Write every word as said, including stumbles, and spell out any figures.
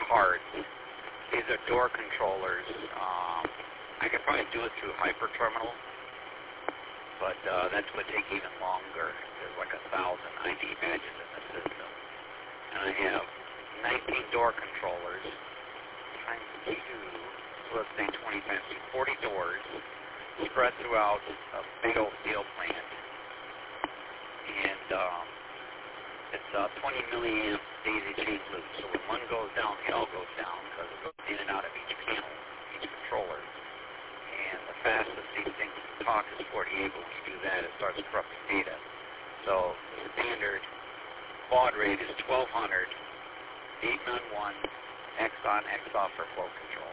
cards. These are door controllers. Um, I could probably do it through Hyperterminal, but uh, that would take even longer. There's like a thousand I D badges in the system. And I have nineteen door controllers times two, so let's say twenty times two, forty doors spread throughout a big old steel plant. And um, it's uh, twenty milliamp daisy chain loop. So when one goes down, it all goes down because it goes in and out of each panel, each controller. And the fastest these things talk is forty-eight, but when you do that, it starts corrupting data. So the standard baud rate is twelve hundred, eight nine one, X on, X off for flow control.